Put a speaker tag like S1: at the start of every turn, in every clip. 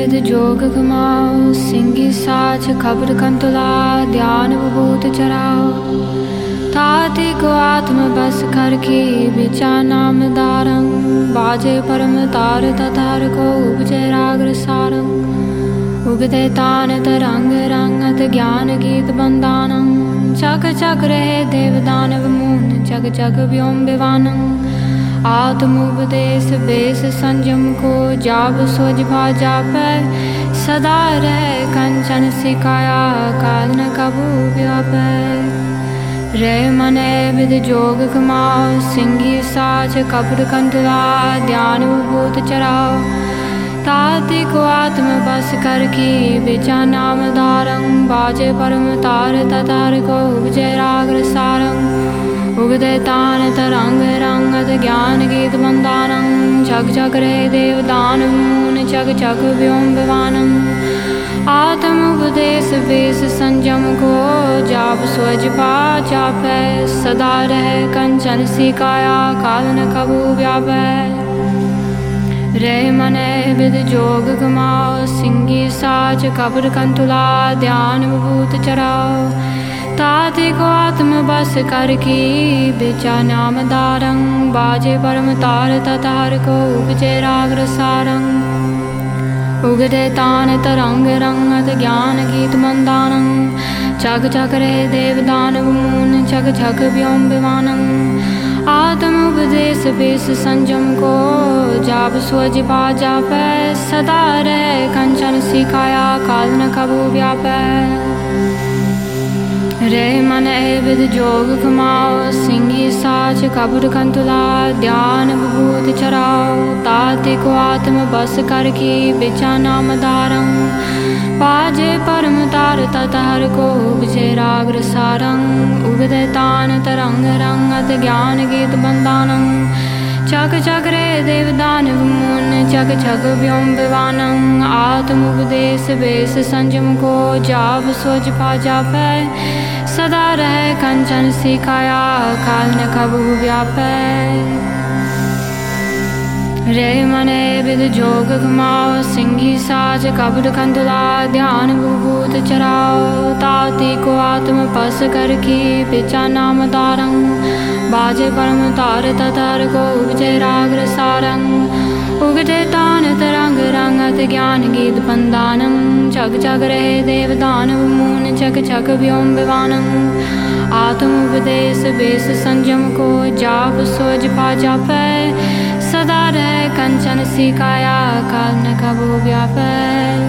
S1: With जोग कमाओ, सिंगी साच खबर कंतुला, ध्यान विभूत चराओ। ताति को आत्म बस कर की विचा नाम दारंग, बाजे परम तार ततार को उपजे राग सारंग। उगते तान तरंग रंगत ज्ञान गीत बंदानं, चक चक रहे देव दानव मून जग जग व्योम विवानं। आत्मोपदेश बेस संयम को जाप सोज भाजा पर, सदा रह कंचन सिखाया काल न कबू व्यापै। रे मने विद जोग कमाओ, सिंगी साच कपट कंतुला, ध्यान विभूत चराओ। ताति को आत्म बस कर की विचा नाम दारंग, बाजे परम तार ततार को उपजे राग सारंग। उगते तान तरंग रंगत ज्ञान गीत बंदानं, जग जग रे देव दान मून जग जग व्योम विवानं। आत्मोपदेश बेस संयम को जाप सोज पा जापै, सदा रह कंचन सिखाया काल न कबू व्यापै। रे मने विद जोग कमाओ, सिंगी साच कपट कंतुला, ध्यान विभूत चराओ। ताति को आत्म बस कर की विचा नाम दारंग, बाजे परम तार ततार को उपजे राग सारंग। उगते तान तरंग रंगत ज्ञान गीत मंदानं, चक चक रे देव दानव मून जग जग व्योम विवानं। आत्मोपदेश बेस संयम को जाप सोज पा जापै, सदा रह कंचन सिखाया काल न कबू व्यापै। रे मने विद जोग कमाओ, सिंगी साच कपट कंतुला, ध्यान विभूत चराओ। ताति को आत्म बस कर की विचा नाम दारंग, बाजे परम तार ततार को उपजे राग सारंग। उगते तान तरंग रंगत ज्ञान गीत बंदानं, चक चक रे देव दानव मून जग जग व्योम विवानं। आत्मोपदेश बेस संयम को जाप सोज पा जापै, सदा रह कंचन सिखाया काल न कबू व्यापै। रे मने विद जोग कमाओ, सिंगी साच कपट कंतुला, ध्यान विभूत चराओ। ताति को आत्म बस कर की विचा नाम दारंग, बाजे परम तार ततार को उपजे राग सारंग। उगते तान तरंग रंगत ज्ञान गीत बंदानं, जग जग रहे देव दानव मून जग जग व्योम विवानं। आत्मोपदेश बेस संयम को जाप सोज पा जापै, सदा रह कंचन सिखाया काल न कबू व्यापै।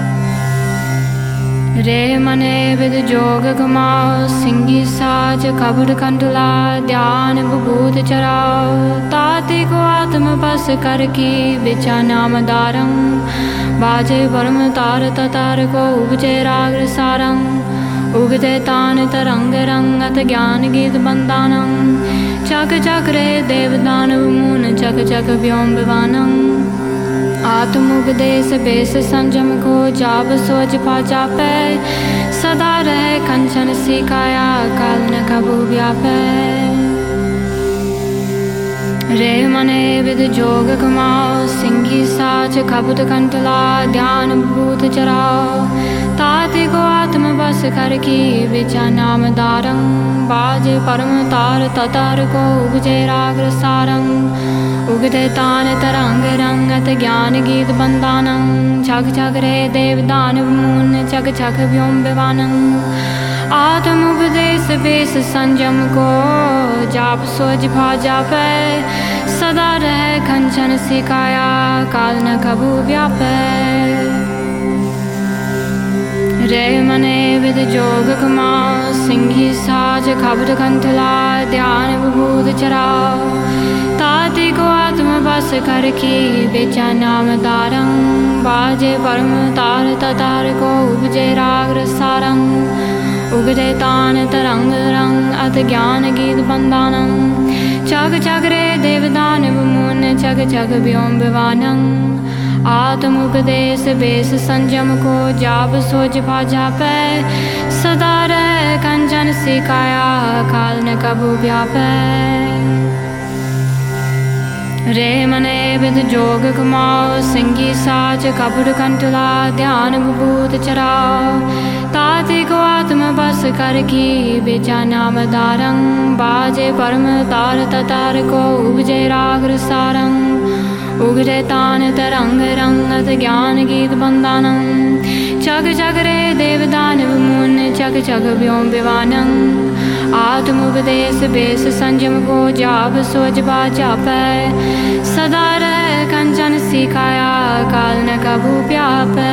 S1: रे मने विद जोग कमाओ, सिंगी साच कपट कंतुला, ध्यान विभूत चराओ। ताति को आत्म बस कर की विचा नाम दारंग, बाजे परम तार ततार को उपजे राग सारंग। उगते तान तरंग रंगत ज्ञान गीत बंदानं, चक चक रे देव दानव मून जग जग व्योम विवानं। आत्मोपदेश बेस संयम को जाप सोज पा जापै, सदा रह कंचन सिखाया काल न कबू व्यापै। रे मने विद जोग कमाओ, सिंगी साच कपट कंतुला, ध्यान विभूत चराओ। ताति को आत्म बस कर की विचा नाम दारंग, बाजे परम तार ततार को उपजे राग सारंग। उगते तान तरंग रंगत ज्ञान गीत बंदानं, जग जग रे देव दानव मून जग जग व्योम विवानं। आत्मोपदेश बेस संयम को जाप सोज पा जापै, सदा रह कंचन सिखाया काल न कबू व्यापै। रे मने विद जोग कमाओ, सिंगी साच कपट कंतुला, ध्यान विभूत चराओ। ताति को आत्म बस कर की विचा नाम दारंग, बाजे परम तार ततार को उपजे राग सारंग। उगते तान तरंग रंग अत ज्ञान गीत बंदानं, चक चक रे देव दानव मून जग जग व्योम विवानं। आत्मोपदेश बेस संयम को जाप सोज पा जापै, सदा रह कंचन सिखाया काल न कबू व्यापै। रे मने विद जोग कमाओ सिंगी साच कपड़ कंटला ध्यान विभूत चराओ ताति को आत्म बस कर की बेचा नाम दारंग बाजे परम तार ततार को उपजे राग सारंग उगरे तान तरंग रंगत ज्ञान गीत बंदानं चग चग रे देवदानव मुन चग चग व्योम विवानं आत्मोपदेश बेस संयम को जाप सोच जापै सदा रह कंचन सिखाया काल न कभू प्यापै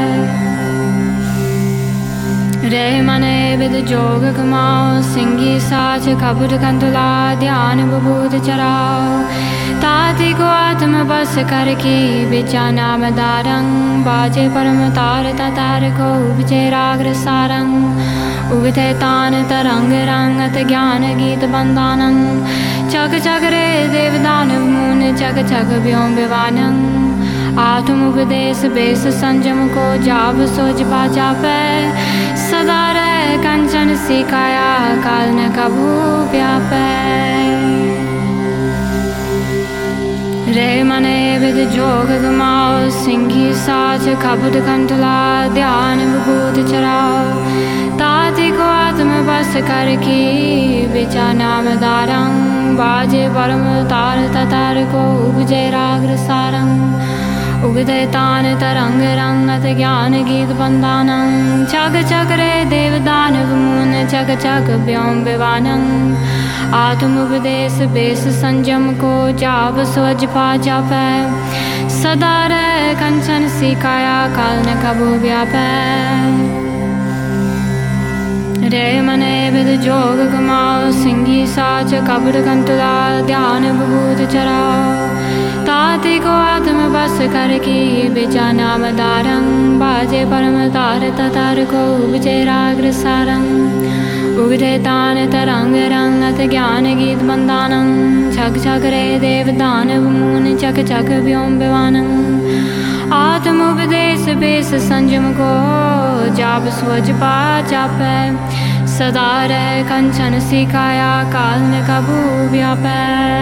S1: रे मने विद जोग कमाओ सिंगी साच खबुर कंतुला ध्यान विभूत चराओ ताति को आत्म बस कर की बिचा नाम दारंग बाजे परम तार ततार को उपजे राग सारंग उगते तान तरंग रंगत ज्ञान गीत बंदानं चग चग रे देवदानव मुन चग चग व्योम विवानं आत्म उपदेश बेस संयम को जाप सोच जापै सदा रह कंचन सिखाया काल न कभू व्यापै रे मने विद जोग गमाओ सिंगी साच खबुद कंटला ध्यान विभूत चराओ ताति को आत्म बस कर की बिचा नाम दारंग बाजे परम तार ततार को उपजे राग सारंग उगते तान तरंग रंगत ज्ञान गीत बंदानं चग चग रे देवदानव मुन चग चग व्योम विवानं आत्म उपदेश बेस संयम को जाप सोच जापै सदा रह कंचन सिखाया काल न कभू व्यापै रे मने विद जोग कमाओ सिंगी साच कपड़ कंतुला ध्यान विभूत चराओ ताति को आत्म बस कर की बिचा नाम दारंग बाजे परम तार ततार को उपजे राग सारंग उगते तान तरंग रंगत ज्ञान गीत बंदानं छग छग रे देवदानव मुन चक चक व्योम विवानं आत्म उपदेश बेस संयम को जाप सोच जापै सदा रह कंचन सिखाया काल न कभू व्यापै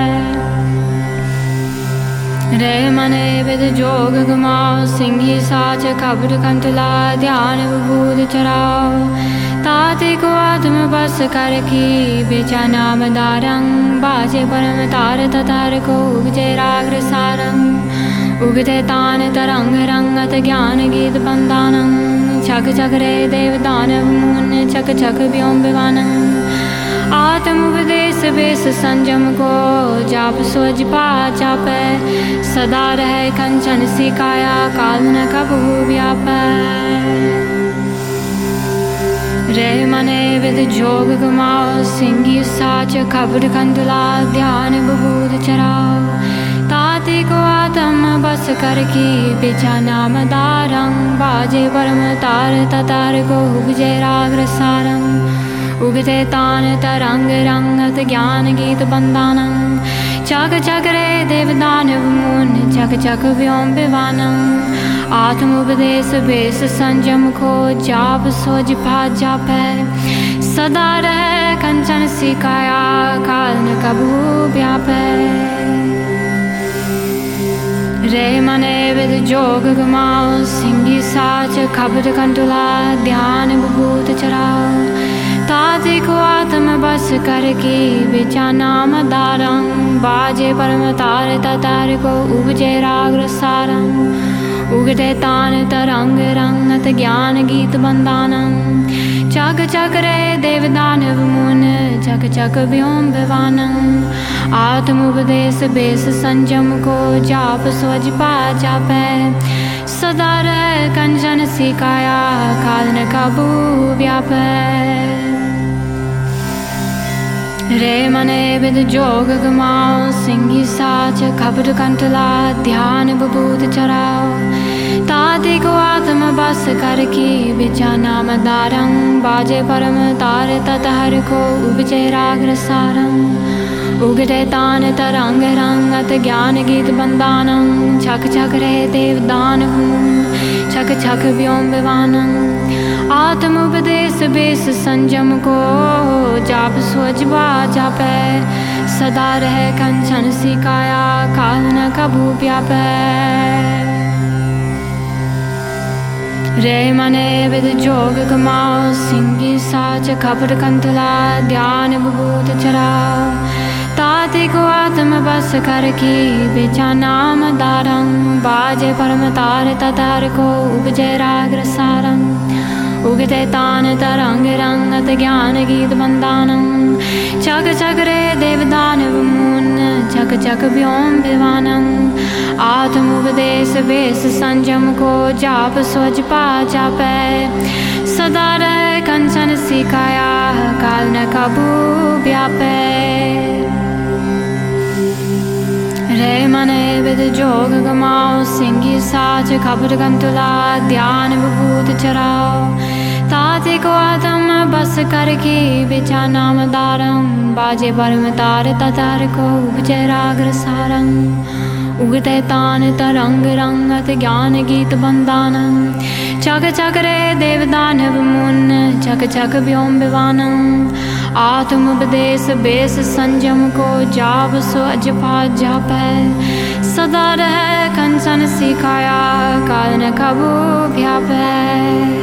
S1: रे मने विद जोग गमाओ सिंगी साच खबुर कंटला ध्यान विभूत चराओ ताति को आत्म बस कर की बिचा नाम दारंग बाजे परम तार ततार को उपजे राग सारंग उगते तान तरंग रंगत ज्ञान गीत बंदानं छग छग रे देवदानव मुन चक चक व्योम विवानं आत्म उपदेश बेस संयम को जाप सोच जापै सदा रह कंचन सिखाया काल न कभू व्यापै रे मने विद जोग गमाओ सिंगी साच खबुर कंतुला ध्यान विभूत चराओ ताति को आत्म बस कर की बिचा नाम दारंग बाजे परम तार ततार को उपजे राग सारंग उगते तान तरंग रंगत ज्ञान गीत बंदानं चग चग रे देवदानव मुन चग चग व्योम विवानं आत्म उपदेश बेस संयम को जाप सोच जापै सदा रह कंचन सिखाया काल न कभू व्यापै रे मने विद जोग गमाओ सिंगी साच खबुर कंटुला ध्यान विभूत चराओ ताति को आत्म बस कर की बिचा नाम दारंग बाजे परम तार ततार को उपजे राग सारंग उगते तान तरंग रंगत ज्ञान गीत बंदानं चग चग रे देवदानव मुन चक चक व्योम विवानं आत्म उपदेश बेस संयम को जाप सोच जापै सदा रह कंचन सिखाया काल न कभू व्यापै रे मने विद जोग गमाओ सिंगी साच खबुर कंटला ध्यान विभूत चराओ ताति को आत्म बस कर की बिचा नाम दारंग बाजे परम तार ततार को उपजे राग सारंग उगते तान तरंग रंगत ज्ञान गीत बंदानं छक छक रे देवदानव छक छक व्योम विवानं आत्म उपदेश बेस संयम को जाप सोच जापै सदा रह कंचन सिखाया काल न न कभू व्यापै। रे मने विद जोग कमाओ सिंगी साच खबर कंतला ध्यान विभूत चराओ। ताति को आत्म बस कर की बिचा नाम दारंग बाजे परम तार ततार को उपजे राग रसारंग। उगते तान तरंग रंगत ज्ञान गीत बंदानंग। चक चक रे देवदानव मुन चक चक व्योम विवानंग। आत्म उपदेश बेस संयम को जाप सोच पा जापै। सदा रह कंचन सिखाया काल न कबू व्यापै। रे मने विद जोग गमाओ सिंगी साच खबर कंतुला ध्यान विभूत चराओ। ताति को आत्म बस कर की बिचा नाम दारंग बाजे परम तार ततार को उपजे राग रसारंग। उगते तान तरंग रंगत ज्ञान गीत बंदानंग। चक चक रे देवदानव मुन चक चक व्योम विवानंग। आत्म उपदेश बेस संयम को जाप सो अजपा जापै। सदा रह कंचन सिखाया काल न कबू व्यापै।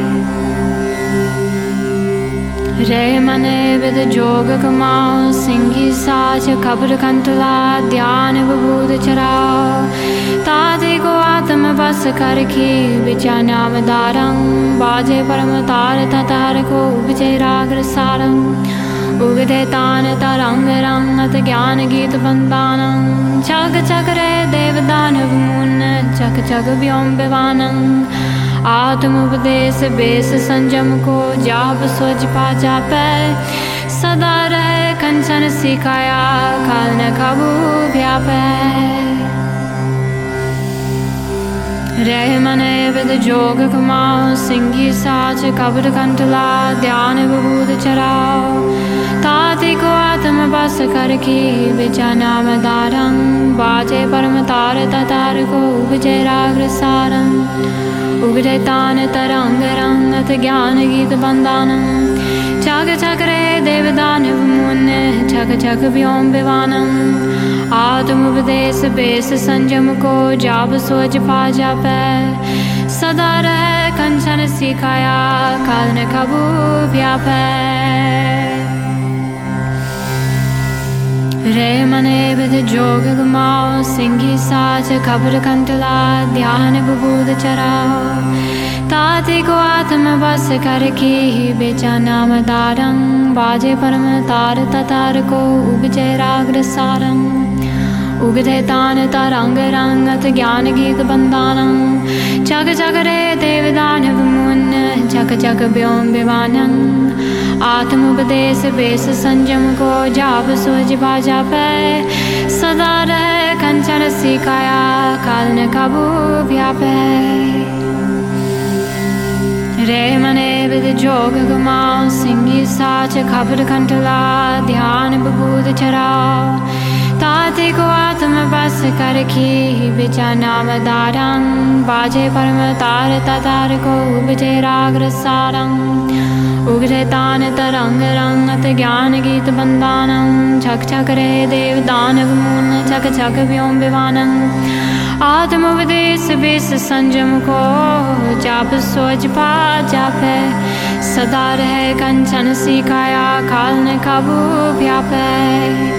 S1: रे मने विद जोग कमाओ सिंगी साच खबर कंतुला ध्यान विभूत चराओ। ताति को आत्म बस कर की बिचा नाम दारंग बाजे परम तार ततार को उपजे राग रसारंग। उगते तान तरंग रंगत ज्ञान गीत बंदानंग। चक चक रे देवदानव मुन चक चक व्योम विवानंग। आत्म उपदेश बेस संयम को जाप सोच पा जापै। सदा रह कंचन सिखाया काल न कबू व्यापै। रे मने विद जोग कमाओ सिंगी साच खबर कंतुला ध्यान विभूत चराओ। ताति को आत्म बस कर की बिचा नाम दारंग बाजे परम तार ततार को उपजे राग रसारंग। उगते तान तरंग रंगत ज्ञान गीत बंदानंग। चक चक रे देवदानव मुन चक चक व्योम विवानंग। आत्म उपदेश बेस संयम को जाप सोच पा जापै। सदा रह कंचन सिखाया काल न कबू व्यापै। रे मने विद जोग गमाओ सिंगी साच खबर कंतला ध्यान विभूत चराओ। ताति को आत्म बस कर की बिचा नाम दारंग बाजे परम तार ततार को उपजे राग रसारंग। उगते तान तरंग रंगत ज्ञान गीत बंदानंग। चक चक रे देवदानव मुन चक चक व्योम विवानंग। आत्म उपदेश बेस संयम को जाप सोच पा जापै। सदा रह कंचन सिखाया काल न कबू व्यापै। रे मने विद जोग गमाओ सिंगी साच खबर कंतुला ध्यान विभूत चराओ। ताति को आत्म बस कर की बिचा नाम दारंग बाजे परम तार ततार को उपजे राग रसारंग। उगते तान तरंग रंगत ज्ञान गीत बंदानंग। चक चक रे देवदानव मुन चक चक व्योम विवानंग। आत्म उपदेश बेस संयम को जाप सोच पा जापै। सदा रह कंचन सिखाया काल न कबू व्यापै।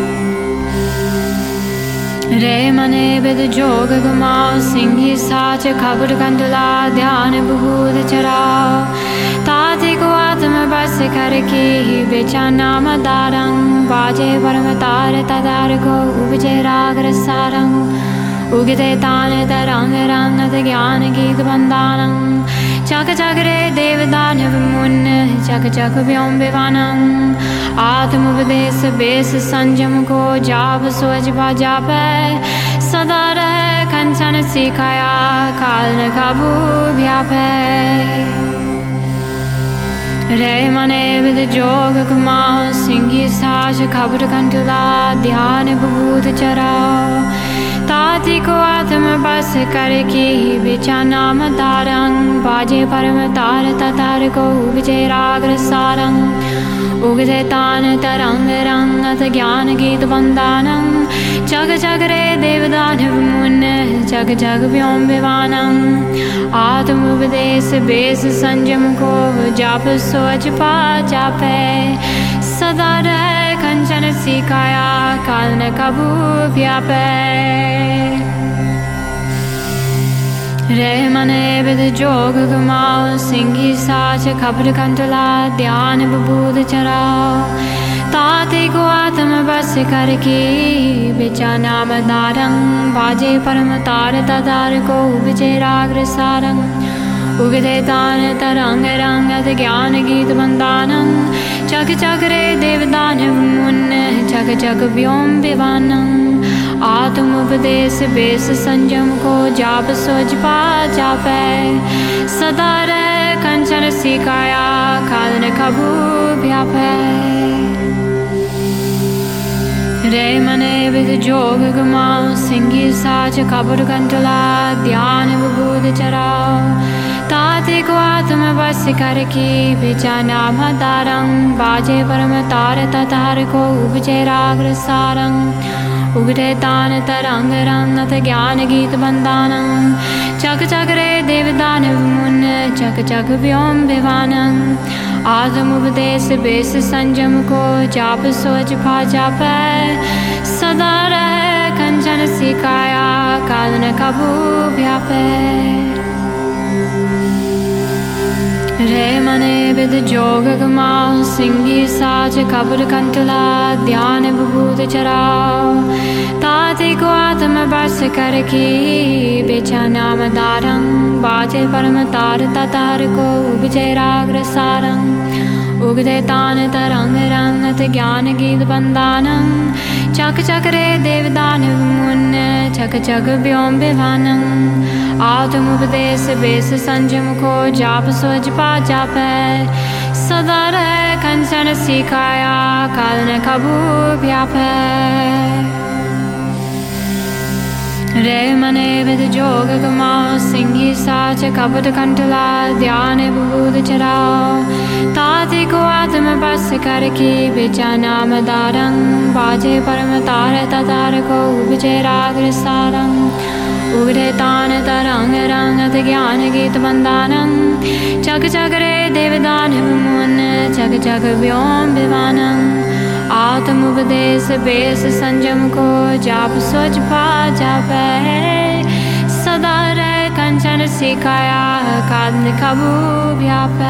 S1: रे मने विद जोग गमाओ सिंगी साच खबर कंतुला ध्यान विभूत चराओ। ताति को आत्म बस कर की बिचा नाम दारंग बाजे परम तार ततार को उपजे राग रसारंग। उगते तान तरंग रंगत ज्ञान गीत बंदानंग। चक चक रे देवदानव मुन चक चक व्योम विवानंग। आत्म उपदेश बेस संयम को जाप सोच पा जापै। सदा रह कंचन सिखाया काल न कबू व्यापै। रे मने विद जोग कमाओ सिंगी साच खबर कंतुला ध्यान विभूत चराओ। ताति को आत्म बस कर की बिचा नाम दारंग बाजे परम तार ततार को उपजे राग रसारंग। उगते तान तरंग रंगत ज्ञान गीत बंदानंग। चक चक रे देवदानव देवदानवमुन्न जग जग व्योम विवानम् आत्मोपदेश बेस संयम को जाप सोच पा जापे सदा रह कंचन सिखाया काल न कबू व्यापे रे मने विद जोग गमाओ सिंगी साच खबर कंतला ध्यान बबूद चराओ ताते को आत्म बस कर की बिचा नाम दारंग बाजे परम तार तदार को उपजे राग सारंग उगदे तान तरंग रंगत ज्ञान गीत बंदानं चक चक रे देवदान मुन्न चक चक व्योम विवानं आत्म उपदेश बेस संयम को जाप सोच पा जापे सदा रे कंचन सिखाया काल न कबू व्यापे रे मने विद जोग गमाओ सिंगी साच खबर कंतला ध्यान बबूद चराओ ताते को आत्म बस कर की बिचा नाम दारंग बाजे परम तार ततार को उपजे राग सारंग उगटे तान तरंग रंगत ज्ञान गीत बंदानं चक चक रे देवदान मुन्न चक चक व्योम विवानं आत्म उपदेश बेस संयम को जाप सोच पा जापे सदा रह कंचन सिखाया काल न कबू व्यापे रे मने विद जोग गमाओ सिंगी साच खबर कंतला ध्यान बबूद चराओ ताते को आत्म बस कर की बिचा नाम दारंग बाजे परम तार ततार को उपजे राग सारंग उगदे तान तरंग रंगत ज्ञान गीत बंदानं चक चक रे देवदान मुन्न चक चक व्योम विवानं आत्म उपदेश बेस संयम को जाप सोच पा जापे सदा रह कंचन सिखाया काल न कबू व्यापे रे मने विद जोग गमाओ सिंगी साच खबर कंटला ध्यान बबूद चराओ ताते को आत्म बस कर की बिचा नाम दारंग बाजे परम तार ततार को उपजे राग सारंग उगड़े तान तरंग रंगत ज्ञान गीत बंदानं चक चक रे देवदान मुन्न चक चक व्योम विवानं आत्म उपदेश बेस संयम को जाप सोच पा जापे सदा रह कंचन सिखाया काल न कबू व्यापे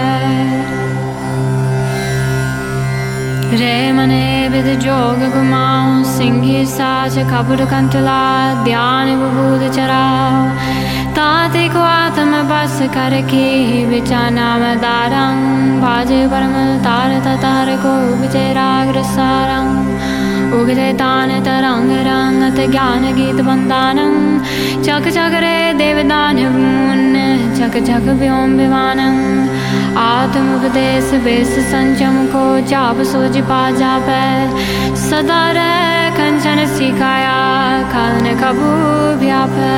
S1: रे मने विद जोग गमाओ सिंगी साच खबर कंतला ध्यान बबूद चराओ ताते को आत्म बस कर की बिचा नाम दारंग बाजे परम तार ततार को उपजे राग सारंग उगदे तान तरंग रंगत ज्ञान गीत बंदानं चक चक रे देवदान मुन्न चक चक व्योम विवानं आत्म उपदेश बेस संयम को जाप सोच पा जापे सदा रह कंचन सिखाया काल न कबू व्यापे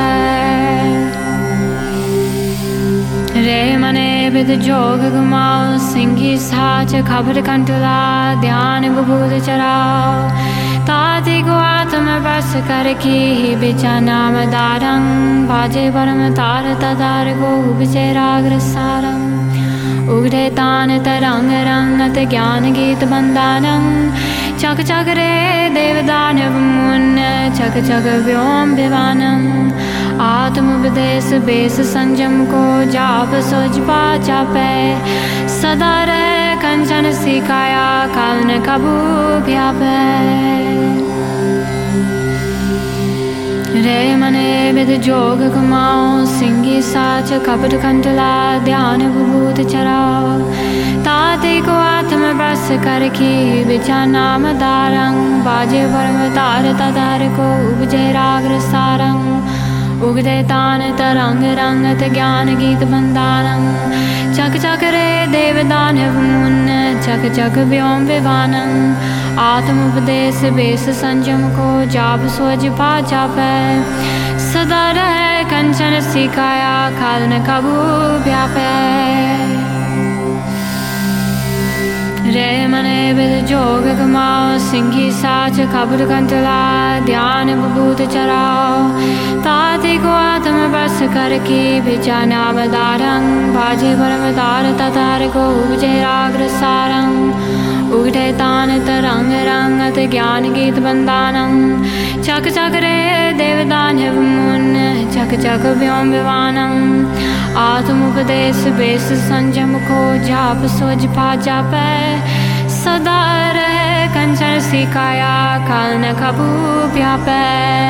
S1: रे मने विद जोग गमाओ सिंगी साच खबर कंटला ध्यान बबूद चराओ ताते को आत्म बस कर की बिचा नाम दारंग बाजे परम तार तदार को उपजे राग सारंग उगड़े तान तरंग रंगत ज्ञान गीत बंदानं चक चक रे देवदान मुन्न चक चक व्योम विवानं आत्म उपदेश बेस संयम को जाप सोच पा जापे सदा रह कंचन सिखाया काल न कबू व्यापे रे मने विद जोग गमाओ सिंगी साच खबर कंटला ध्यान बबूद चराओ ताते को आत्म बस कर की बिचा नाम दारंग बाजे परम तार ततार को उपजे राग सारंग उगदे तान तरंग रंगत ज्ञान गीत बंदानं चक चक रे देवदान मुन्न चक चक व्योम विवानं आत्म उपदेश बेस संयम को जाप सोच पा जापे सदा रह कंचन सिखाया काल न कबू व्यापे रे मने विद जोग कमाओ सिंही साच खबर कंतला ध्यान बबूत चराओ ताति को आत्म बस कर की बिचाना बदारंग भाजे परम तार ततार को उपजे राग्र सारंग उगटे तान तरंग रंगत ज्ञान गीत बंदानं चक चक रे देवदान मुन चक चक व्योम विवानं आत्मोपदेश बेस संजम को जाप सोज पा जापै सदा रह कंचन सिकाया काल न कबू व्यापै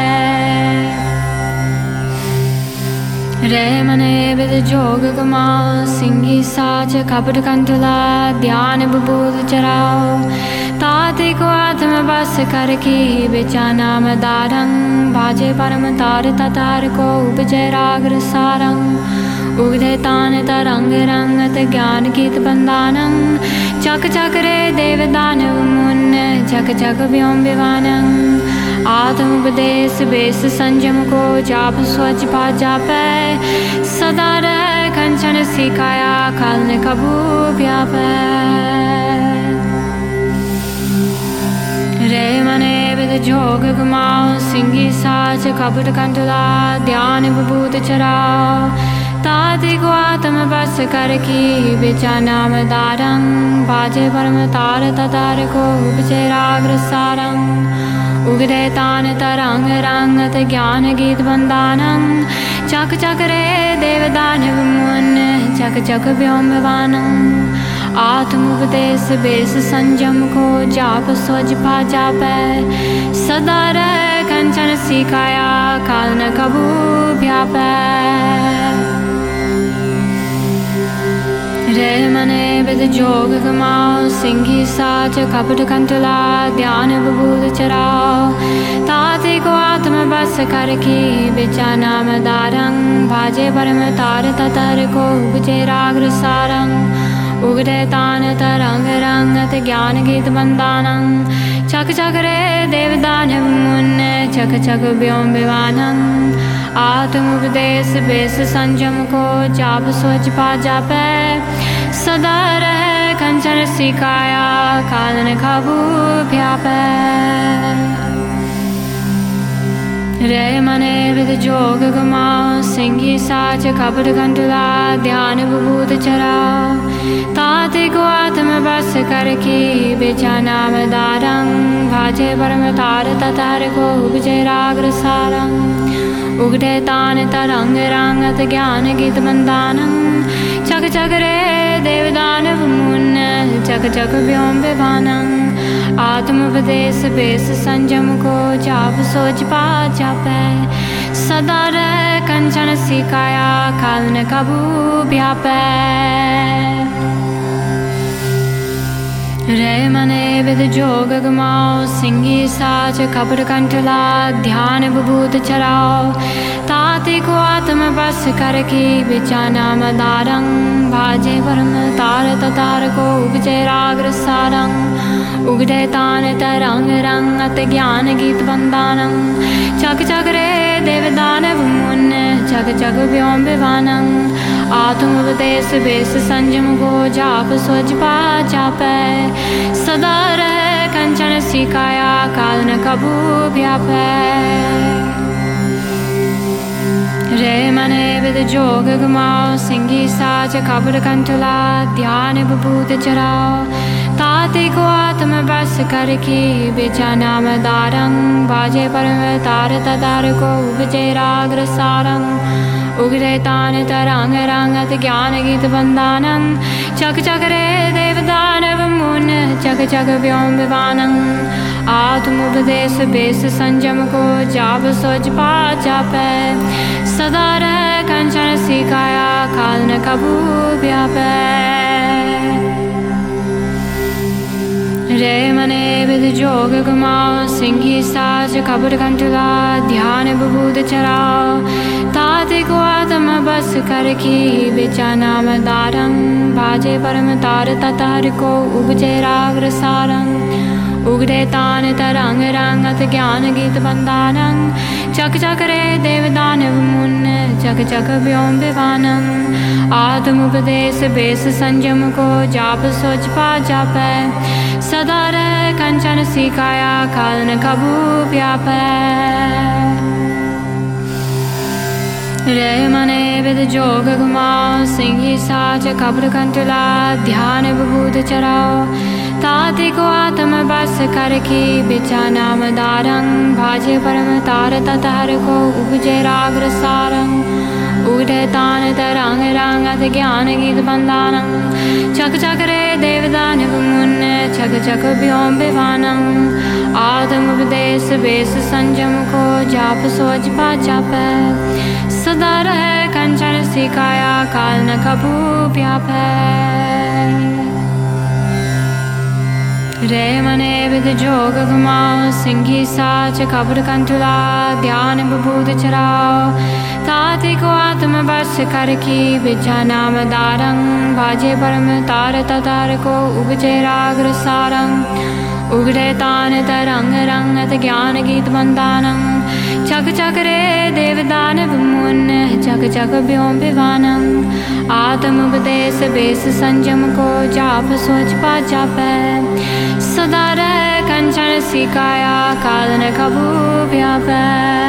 S1: रे मने विद जोग कमाओ सिंही साच कपट कंतुला ध्यान बबूत चराओ ताति को आत्म बस कर की बिचाना मदारंग भाजे परम तार ततार को उपजय राग्र सारंग उगदे तान तरंग रंगत ज्ञान गीत बंदानं चक चक रे देवदान मुन चक चक व्योम विवानं आत्मोपदेश बेस संजम को जाप स्वज पा जापै सदा रह कंचन सिकाया काल न कबू व्यापै रे मने विद जोग कमाओ सिंही साच कपट कंतुला ध्यान बबूत चराओ ताति को आत्म बस कर की बिचाना मदारंग बाजे परम तार ततार को उपजे राग्र सारंग उगदे तान तरंग रंगत ज्ञान गीत बंदानं चक चक रे देवदान मुन चक चक व्योम विवानं आत्मोपदेश बेस संजम को जाप स्वज पा जापै सदा रह कंचन सिकाया काल न कबू व्यापै रे मने विद जोग कमाओ सिंही साच कपट कंतुला ध्यान बबूत चराओ ताति को आत्म बस कर की बिचाना मदारंग भाजे परम तार ततर को उपजे राग्र सारंग उगदे तान तरंग रंगत ज्ञान गीत बंदानं चक चक रे देवदान मुन चक चक व्योम विवानं आत्मोपदेश बेस संजम को जाप सोच पा जापै सदा रह कंचन सिकाया काल न कबू व्यापै रे मने विद जोग कमाओ सिंही साच कपट कंतुला ध्यान बबूत चराओ ताति को आत्म बस कर की बिचाना मदारंग भाजे परम तार ततार को उपजे राग्र सारंग उगटे तान तरंग रंगत ज्ञान गीत बंदानं चक चक रे देवदान मुन चक चक व्योम विवानं आत्मोपदेश बेस संजम को जाप सोच पा जापै सदा रह कंचन सिकाया काल न कबू व्यापै रे मने विद जोग कमाओ सिंही साच कपट कंठला ध्यान बबूत चराओ ताति को आत्म बस कर की बिचाना मदारंग भाजे परम तार ततार को उपजे राग्र सारंग उगडे तान तरंग रंगत ज्ञान गीत बंदानं चक चक रे देवदानव मुन चक चक व्योम विवानं आत्मोपदेश बेस संजम को जाप सोच पा जापै सदा रह कंचन सिकाया काल न कबू व्यापै रे मने विद जोग कमाओ सिंही साच कपट कंठला ध्यान बबूत चराओ ताति को आत्म बस कर की बिचाना मदारंग बाजे परम तार ततार को उपजे राग्र सारंग उगरे तान तरंग रंगत ज्ञान गीत बंदानं चक चक रे देवदानव मुन चक चक व्योम विवानं आत्मोपदेश बेस संजम को जाप सोच पा जापै सदा रह कंचन सिकाया काल न कबू व्यापै रे मने विद जोग कमाओ सिंही साच कपट कंठला ध्यान बबूत चराओ ताति को आत्म बस कर की बिचाना मदारंग बाजे परम तार ततार को उपजे राग्र सारंग उगडे तान तरंग रंगत ज्ञान गीत बंदानं चक चक रे देवदानव मुन चक चक व्योम विवानम। आत्मोपदेश बेस संयम को जाप सोच पा जापै। सदा रह कंचन सिखाया काल न कबू व्यापै। रे मने विद जोग घुमाओ सिंही साच कब्र कंटुला ध्यान विभूत चराओ। ताति को आत्म बस कर की बिचा नाम दारंग। भाजे परम तार ततार को उपजे राग सारंग। उठे तान तरंग रंगत ज्ञान गीत बंदानंग। चक चक रे देवदान मुन्न चक चक व्योम विवानंग। आत्मोपदेश बेस संयम को जाप सोच पा जापै। सदा रह कंचन सिखाया काल न कबू व्यापै। रे मने विद जोग घुमाओ सिंही साच कब्र कंटुला ध्यान विभूत चराओ। ताति को आत्म बस कर की बिचा नाम दारंग। भाजे परम तार ततार को उपजे राग सारंग। उगड़े तान तरंग रंगत ज्ञान गीत बंदानंग। चक चक रे देवदान मुन्न चक चक व्योम विवानंग। आत्मोपदेश बेस संयम को जाप सोच पा जापै। सदा रह कंचन सिखाया काल न कबू व्यापै।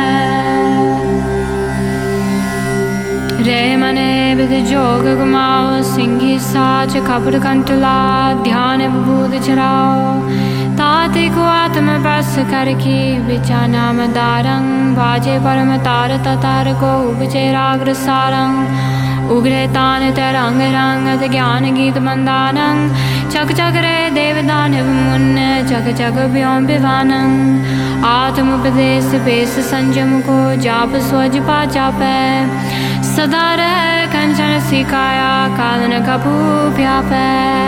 S1: रे मने विद जोग घुमाओ सिंही साच कब्र कंटुला ध्यान विभूत चराओ। ताति को आत्म बस कर की बिचा नाम दारंग। बाजे परम तार ततार को उपजे राग सारंग। उगरे तान तरंग रंगत ज्ञान गीत बंदानंग। चक चक रे देवदान मुन्न चक चक व्योम विवानंग। आत्मोपदेश बेस संयम को जाप सोच पा जापै। सदा रह कंचन सिखाया काल न कबू व्यापै।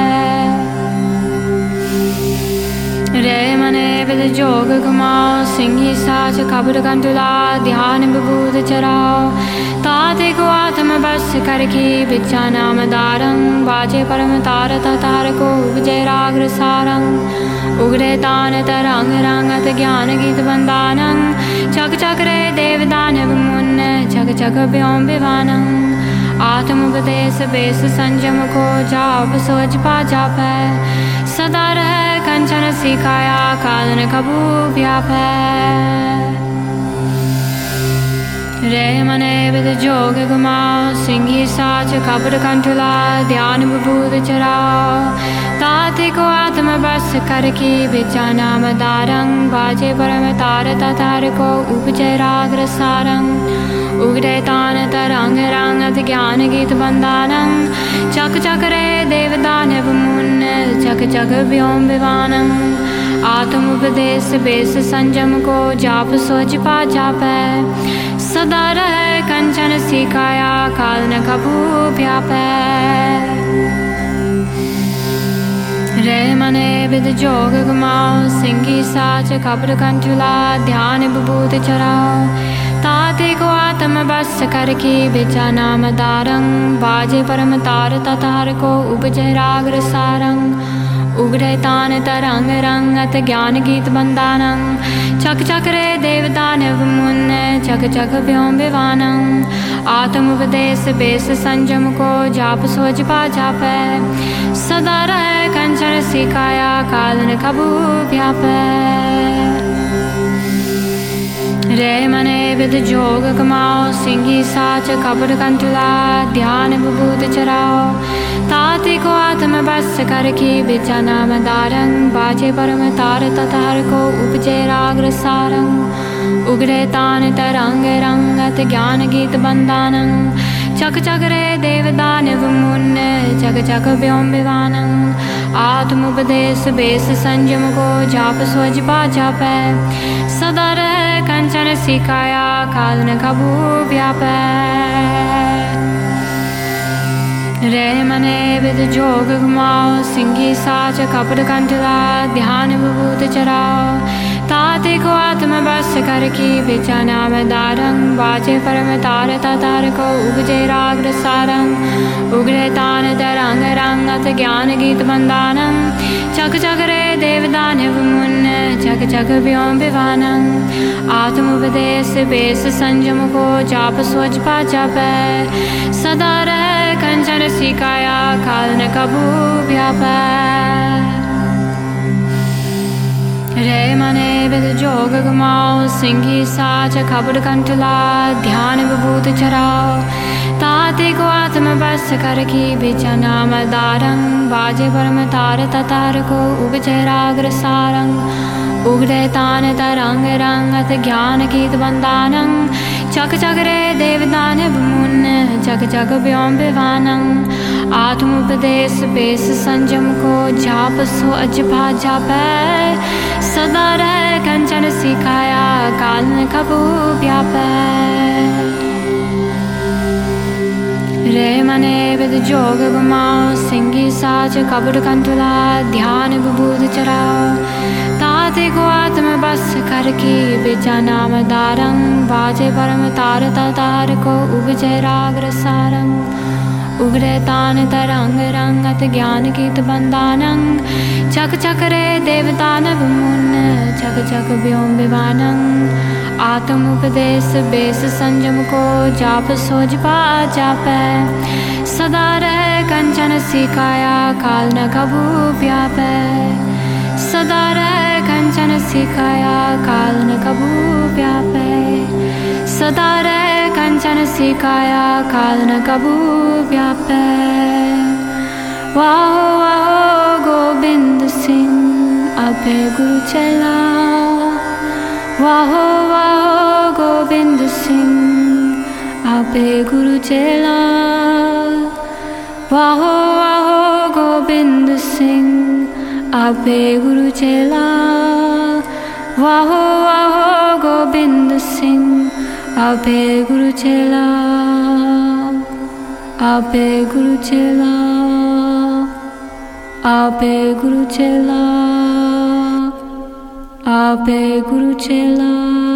S1: रे मने विद जोग घुमाओ सिंही साच कब्र कंटुला ध्यान विभूत चराओ। ताति को आत्म बस कर की बिचा नाम दारंग। बाजे परम तार ततार को उपजे राग सारंग। उगड़े तान तरंग रंगत ज्ञान गीत बंदानंग। चक चक रे देवदान मुन्न चक चक व्योम विवानंग। आत्मोपदेश बेस संयम को जाप सोच पा जापै। सदा रह कंचन सिखाया काल न कबू व्यापै। रे मने विद जोग घुमाओ सिंही साच कब्र कंटुला ध्यान विभूत चराओ। ताति को आत्म बस कर की बिचा नाम दारंग। बाजे परम तार ततार को उपजे राग सारंग। उगड़े तान तरंग रंगत ज्ञान गीत बंदानंग। चक चक रे देवदान मुन्न चक चक व्योम विवानंग। आत्मोपदेश बेस संयम को जाप सोच पा जापै। सदा रह कंचन सिखाया काल न कबू व्यापै। रे मने विद जोग घुमाओ सिंही साच कब्र कंटुला ध्यान विभूत चराओ। ताति को आत्म बस कर की बिचा नाम दारंग। बाजे परम तार ततार को उपजे राग सारंग। उगड़े तान तरंग रंगत ज्ञान गीत बंदानंग। चक चक रे देवदान मुन्न चक चक व्योम विवानंग। आत्मोपदेश बेस संयम को जाप सोच पा जापै। सदा रह कंचन सिखाया काल न कबू व्यापै। रे मने विद जोग घुमाओ सिंही साच कब्र कंटुला ध्यान विभूत चराओ। ताति को आत्म बस कर की बिचा नाम दारंग। बाजे परम तार ततार को उपजे राग सारंग। उगड़े तान तरंग रंगत ज्ञान गीत बंदानंग। चक चक रे देवदान मुन्न चक चक व्योम विवानंग। आत्मोपदेश बेस संयम को जाप सोच पा जापै। सदा रह कंचन सिखाया काल न कबू व्यापै। रे मने विद जोग घुमाओ सिंही साच कब्र कंटुला ध्यान विभूत चराओ। ताते को आत्म बस कर की बिचाना में दारंग बाजे परम तार तार को उगजे राग सारंग उगरे तान तरंग रंगत ज्ञान गीत बंदानम चक चक रे देवदानव मुन्न चक चक व्योम विवानम आत्मोपदेश बेस संयम को जाप सोच पा जाप सदा रह कंचन सिकाया काल न कबू व्याप रे मने विद जोग गमाओ सिंही साच खबर कंठला ध्यान विभूत चराओ ताते को आत्म बस कर की बिचना मदारंग बाजे परम तार तार को उगजे राग सारंग उगरे तान तरंग रंगत ज्ञान गीत बंदानंग चक चक रे देवदानव मुन्न चक चक व्योम विवानंग आत्मोपदेश बेस संयम को जाप सो अजपा जाप सदा रह कंचन सिखाया काल न कबू व्याप रे मने विद जोग गुमाओ सिंही साच कबड़ कंठला ध्यान विभूत चराओ ताते को आत्म बस कर की बिचना मदारंग बाजे परम तार तार को उगजे राग सारंग उगरे तान तरंग रंगत ज्ञान गीत बंदानंग चक चक रे देवदानव मुन्न चक चक व्योम विवानंग आत्मोपदेश बेस संयम को जाप सोच पा जाप सदा रह कंचन सिखाया काल न कबू व्याप सदा रह कंचन सिखाया काल न कबू व्याप सदा रह कंचन सिखाया काल न कबू व्याप वाहो वाहो गोविंद सिंह अभय गुरु चला वाहो वाहो गोविंद सिंह अभय गुरु चला वाहो वाहो गोविंद सिंह अभय गुरु चला वाहो वाहो गोविंद सिंह अभय गुरु चला अभय गुरु चला अभय गुरु चला अभय गुरु चला।